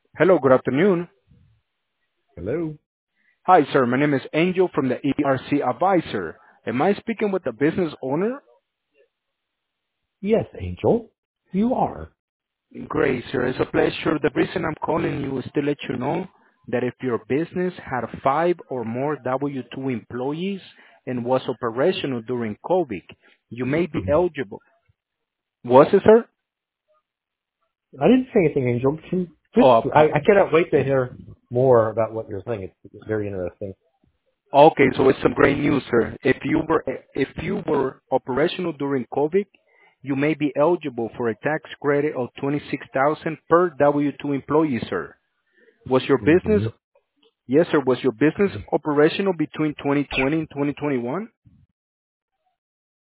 Hello, good afternoon. Hello? Hi, sir. My name is Angel from the ERC Advisor. Am I speaking with the business owner? Yes, Angel. You are. Great, sir. It's a pleasure. The reason I'm calling you is to let you know that if your business had 5 or more W-2 employees and was operational during COVID, you may be Mhm. eligible. Was it, sir? I didn't say anything, Angel. Oh, I cannot wait to hear more about what you're saying. It's very interesting. okay, so it's some great news, sir. If you were operational during COVID, you may be eligible for a tax credit of 26,000 per W-2 employee, sir. Was your business Mm-hmm. Yes, sir, was your business operational between 2020 and 2021?